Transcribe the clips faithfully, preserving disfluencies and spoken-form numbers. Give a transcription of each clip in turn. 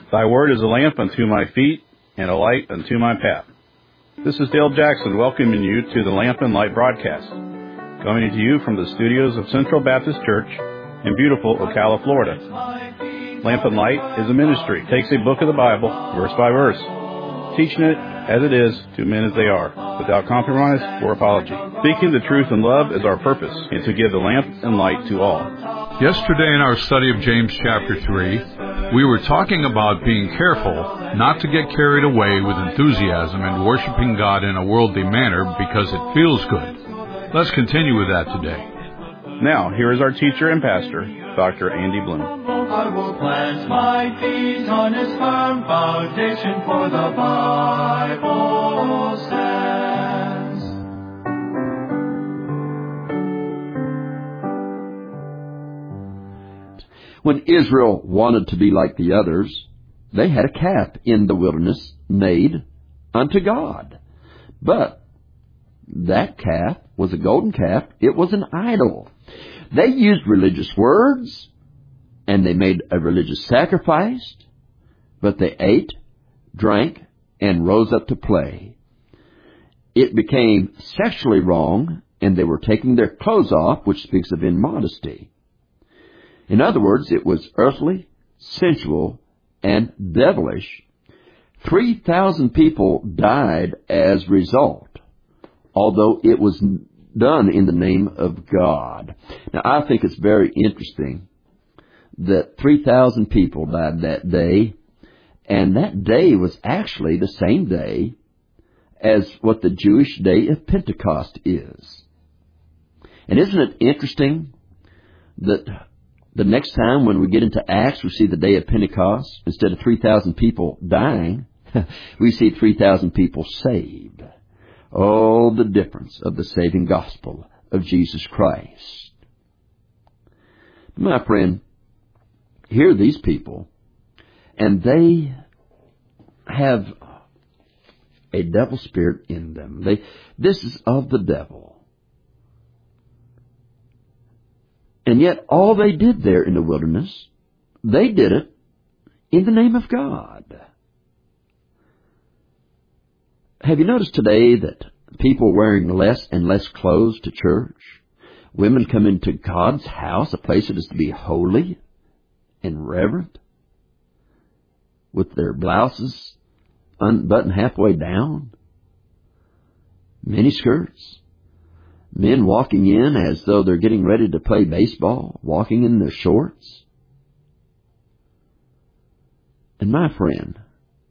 Thy word is a lamp unto my feet and a light unto my path. This is Dale Jackson welcoming you to the Lamp and Light broadcast, coming to you from the studios of Central Baptist Church in beautiful Ocala, Florida. Lamp and Light is a ministry. It takes a book of the Bible, verse by verse, teaching it as it is to men as they are, without compromise or apology. Speaking the truth in love is our purpose, and to give the lamp and light to all. Yesterday in our study of James chapter three, we were talking about being careful not to get carried away with enthusiasm and worshiping God in a worldly manner because it feels good. Let's continue with that today. Now, here is our teacher and pastor, Doctor Andy Bloom. I will plant my feet on its firm foundation, for the Bible says. When Israel wanted to be like the others, they had a calf in the wilderness made unto God. But that calf was a golden calf. It was an idol. They used religious words, and they made a religious sacrifice, but they ate, drank, and rose up to play. It became sexually wrong, and they were taking their clothes off, which speaks of immodesty. In other words, it was earthly, sensual, and devilish. Three thousand people died as a result, although it was done in the name of God. Now, I think it's very interesting that three thousand people died that day, and that day was actually the same day as what the Jewish day of Pentecost is. And isn't it interesting that the next time when we get into Acts, we see the day of Pentecost, instead of three thousand people dying, we see three thousand people saved. Oh, the difference of the saving gospel of Jesus Christ. My friend, here are these people, and they have a devil spirit in them. They, this is of the devil. And yet all they did there in the wilderness, they did it in the name of God. Have you noticed today that people are wearing less and less clothes to church? Women come into God's house, a place that is to be holy and reverent, with their blouses unbuttoned halfway down, mini skirts, men walking in as though they're getting ready to play baseball, walking in their shorts. And my friend,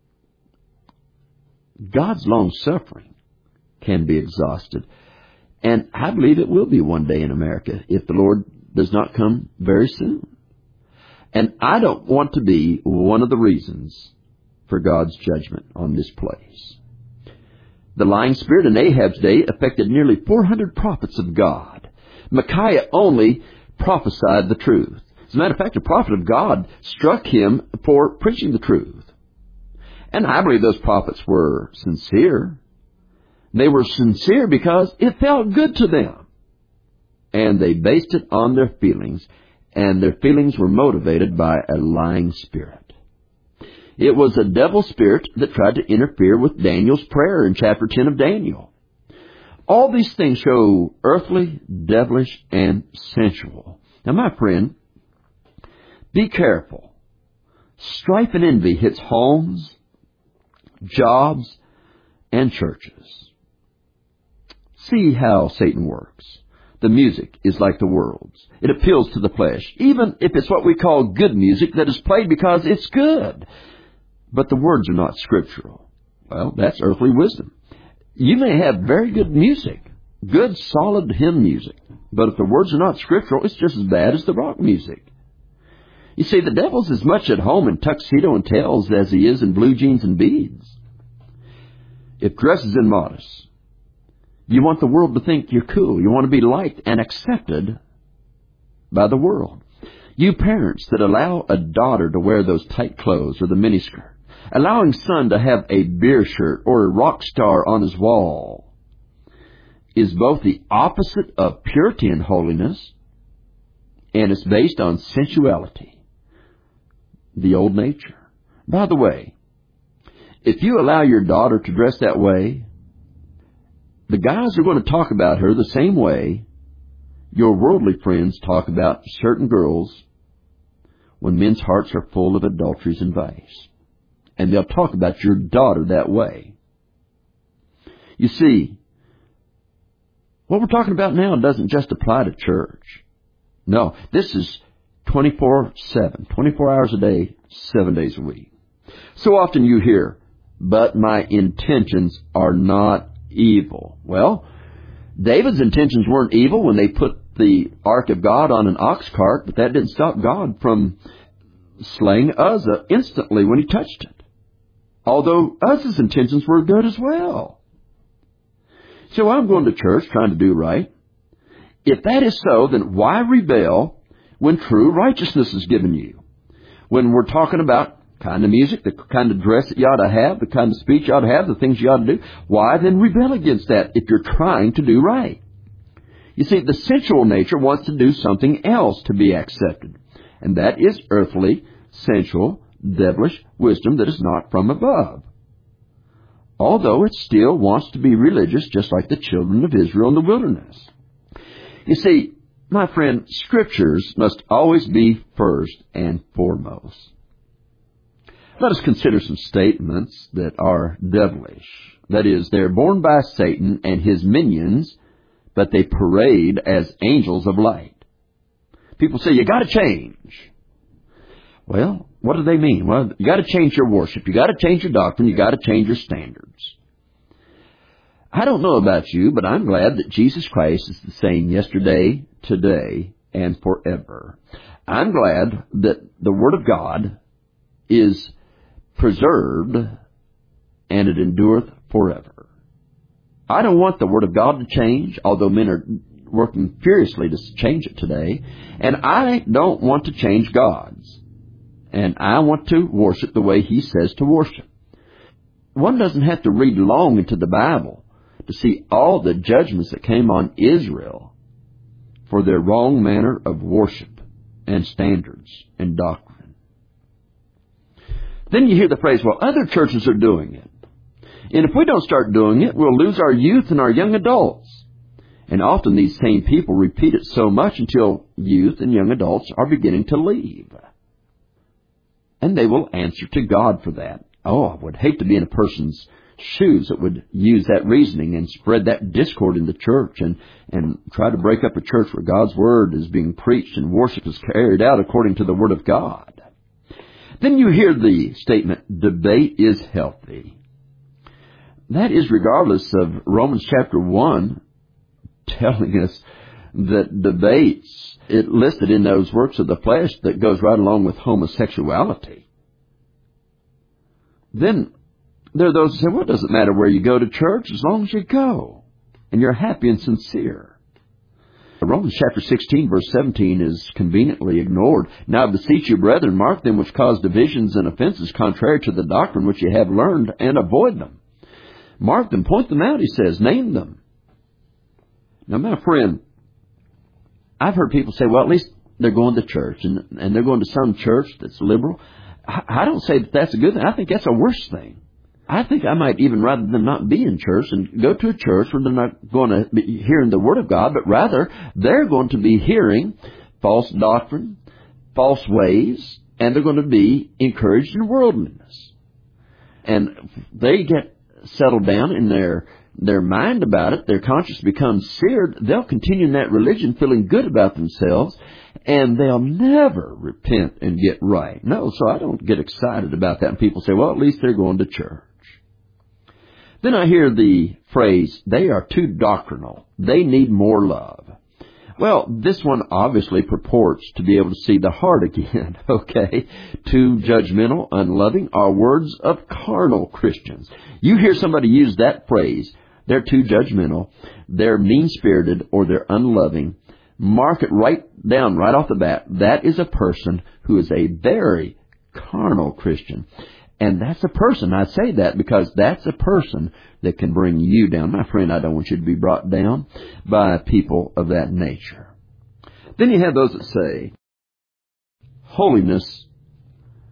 God's long-suffering can be exhausted. And I believe it will be one day in America if the Lord does not come very soon. And I don't want to be one of the reasons for God's judgment on this place. The lying spirit in Ahab's day affected nearly four hundred prophets of God. Micaiah only prophesied the truth. As a matter of fact, a prophet of God struck him for preaching the truth. And I believe those prophets were sincere. They were sincere because it felt good to them. And they based it on their feelings, and their feelings were motivated by a lying spirit. It was a devil spirit that tried to interfere with Daniel's prayer in chapter ten of Daniel. All these things show earthly, devilish, and sensual. Now, my friend, be careful. Strife and envy hits homes, jobs, and churches. See how Satan works. The music is like the world's. It appeals to the flesh, even if it's what we call good music that is played because it's good. But the words are not scriptural. Well, that's earthly wisdom. You may have very good music, good, solid hymn music, but if the words are not scriptural, it's just as bad as the rock music. You see, the devil's as much at home in tuxedo and tails as he is in blue jeans and beads. If dress is immodest, you want the world to think you're cool. You want to be liked and accepted by the world. You parents that allow a daughter to wear those tight clothes or the miniskirt, allowing son to have a beer shirt or a rock star on his wall, is both the opposite of purity and holiness, and it's based on sensuality, the old nature. By the way, if you allow your daughter to dress that way, the guys are going to talk about her the same way your worldly friends talk about certain girls when men's hearts are full of adulteries and vice. And they'll talk about your daughter that way. You see, what we're talking about now doesn't just apply to church. No, this is twenty-four seven, twenty-four hours a day, seven days a week. So often you hear, but my intentions are not evil. Well, David's intentions weren't evil when they put the ark of God on an ox cart, but that didn't stop God from slaying Uzzah instantly when he touched it. Although Uzzah's intentions were good as well. So I'm going to church trying to do right. If that is so, then why rebel when true righteousness is given you? When we're talking about kind of music, the kind of dress that you ought to have, the kind of speech you ought to have, the things you ought to do, why then rebel against that if you're trying to do right? You see, the sensual nature wants to do something else to be accepted, and that is earthly, sensual, devilish wisdom that is not from above. Although it still wants to be religious, just like the children of Israel in the wilderness. You see, my friend, Scriptures must always be first and foremost. Let us consider some statements that are devilish. That is, they're born by Satan and his minions, but they parade as angels of light. People say, you got to change. Well, what do they mean? Well, you got to change your worship. You got to change your doctrine. You got to change your standards. I don't know about you, but I'm glad that Jesus Christ is the same yesterday, today, and forever. I'm glad that the Word of God is preserved and it endureth forever. I don't want the Word of God to change, although men are working furiously to change it today. And I don't want to change God's. And I want to worship the way He says to worship. One doesn't have to read long into the Bible to see all the judgments that came on Israel for their wrong manner of worship and standards and doctrine. Then you hear the phrase, well, other churches are doing it. And if we don't start doing it, we'll lose our youth and our young adults. And often these same people repeat it so much until youth and young adults are beginning to leave. And they will answer to God for that. Oh, I would hate to be in a person's shoes that would use that reasoning and spread that discord in the church and, and try to break up a church where God's Word is being preached and worship is carried out according to the Word of God. Then you hear the statement, debate is healthy. That is regardless of Romans chapter one telling us that debates, it listed in those works of the flesh that goes right along with homosexuality. Then there are those who say, well, it doesn't matter where you go to church as long as you go and you're happy and sincere. Romans chapter sixteen, verse seventeen is conveniently ignored. Now I beseech you, brethren, mark them which cause divisions and offenses contrary to the doctrine which you have learned, and avoid them. Mark them, point them out, he says, name them. Now, my friend, I've heard people say, well, at least they're going to church, and, and they're going to some church that's liberal. I, I don't say that that's a good thing. I think that's a worse thing. I think I might even rather them not be in church and go to a church where they're not going to be hearing the Word of God, but rather they're going to be hearing false doctrine, false ways, and they're going to be encouraged in worldliness. And they get settled down in their their mind about it, their conscience becomes seared, they'll continue in that religion feeling good about themselves, and they'll never repent and get right. No, so I don't get excited about that. And people say, well, at least they're going to church. Then I hear the phrase, they are too doctrinal. They need more love. Well, this one obviously purports to be able to see the heart again, okay? Too judgmental, unloving are words of carnal Christians. You hear somebody use that phrase, they're too judgmental, they're mean-spirited, or they're unloving. Mark it right down, right off the bat. That is a person who is a very carnal Christian. And that's a person, I say that because that's a person that can bring you down. My friend, I don't want you to be brought down by people of that nature. Then you have those that say, holiness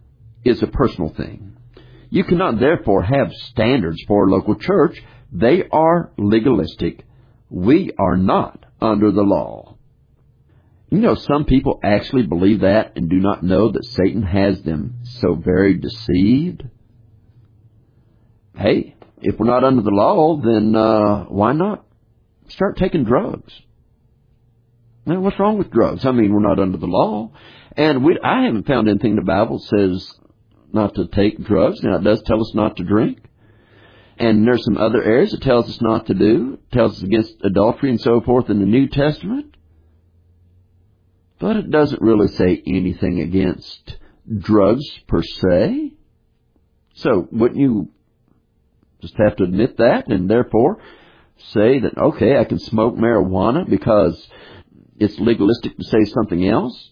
is a personal thing. You cannot therefore have standards for a local church. They are legalistic. We are not under the law. You know, some people actually believe that and do not know that Satan has them so very deceived. Hey, if we're not under the law, then uh, why not start taking drugs? Now, what's wrong with drugs? I mean, we're not under the law. And we, I haven't found anything in the Bible says not to take drugs. Now, it does tell us not to drink. And there's some other areas it tells us not to do. It tells us against adultery and so forth in the New Testament. But it doesn't really say anything against drugs per se. So wouldn't you just have to admit that and therefore say that, okay, I can smoke marijuana because it's legalistic to say something else?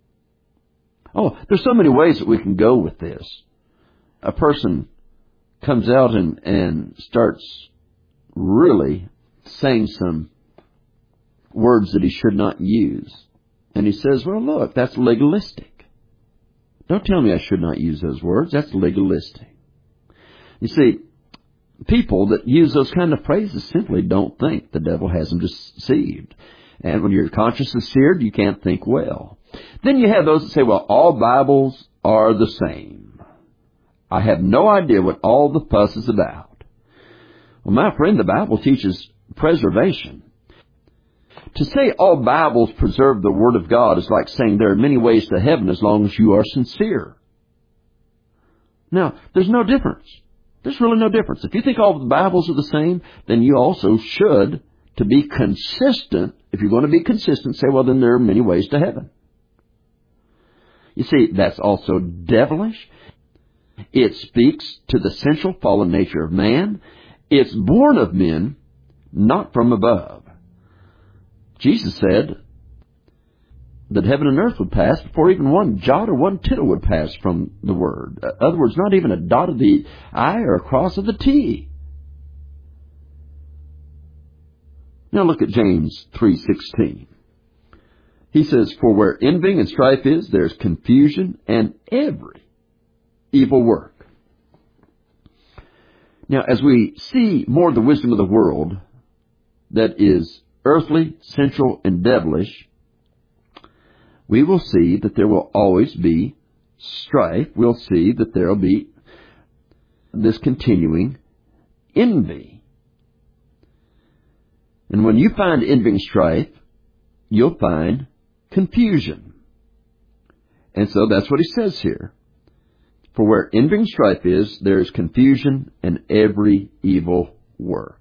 Oh, there's so many ways that we can go with this. A person comes out and, and starts really saying some words that he should not use. And he says, well, look, that's legalistic. Don't tell me I should not use those words. That's legalistic. You see, people that use those kind of phrases simply don't think the devil has them deceived. And when your conscience is seared, you can't think well. Then you have those that say, well, all Bibles are the same. I have no idea what all the fuss is about. Well, my friend, the Bible teaches preservation. To say all Bibles preserve the Word of God is like saying there are many ways to heaven as long as you are sincere. Now, there's no difference. There's really no difference. If you think all the Bibles are the same, then you also should, to be consistent, if you're going to be consistent, say, well, then there are many ways to heaven. You see, that's also devilish. It speaks to the central fallen nature of man. It's born of men, not from above. Jesus said that heaven and earth would pass before even one jot or one tittle would pass from the Word. In other words, not even a dot of the I or a cross of the T. Now look at James three sixteen. He says, for where envying and strife is, there's confusion and every evil work. Now, as we see more of the wisdom of the world that is earthly, sensual, and devilish, we will see that there will always be strife. We'll see that there will be this continuing envy. And when you find envy and strife, you'll find confusion. And so that's what he says here. For where envy and strife is, there is confusion and every evil work.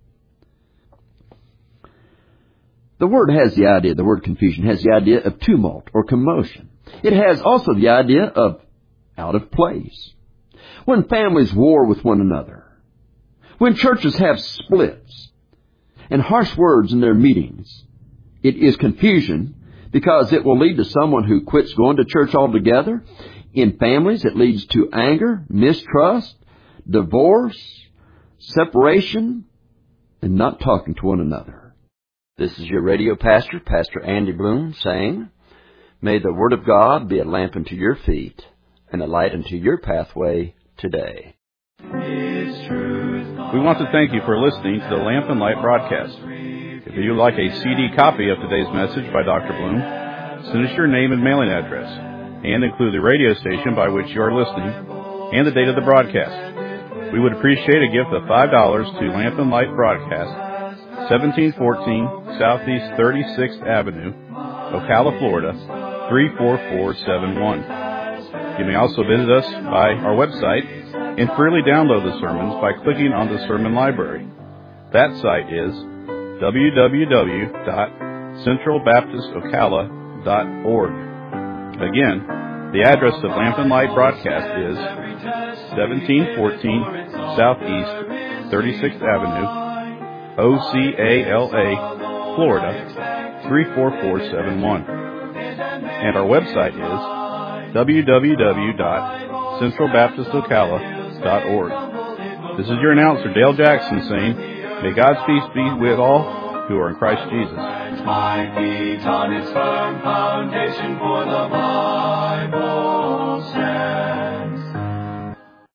The word has the idea, the word confusion has the idea of tumult or commotion. It has also the idea of out of place. When families war with one another, when churches have splits and harsh words in their meetings, it is confusion because it will lead to someone who quits going to church altogether. In families, it leads to anger, mistrust, divorce, separation, and not talking to one another. This is your radio pastor, Pastor Andy Bloom, saying, may the Word of God be a lamp unto your feet and a light unto your pathway today. We want to thank you for listening to the Lamp and Light broadcast. If you'd like a C D copy of today's message by Doctor Bloom, send us your name and mailing address, and include the radio station by which you are listening and the date of the broadcast. We would appreciate a gift of five dollars to Lamp and Light Broadcast, seventeen fourteen Southeast thirty-sixth Avenue, Ocala, Florida, three four four seven one. You may also visit us by our website and freely download the sermons by clicking on the sermon library. That site is w w w dot central baptist ocala dot org. Again, the address of Lamp and Light Broadcast is seventeen fourteen Southeast thirty-sixth Avenue, O C A L A, Florida, three four four seven one. And our website is w w w dot central baptist ocala dot org. This is your announcer, Dale Jackson, saying, may God's peace be with all who are in Christ Jesus. My feet on its firm foundation, for the Bible says.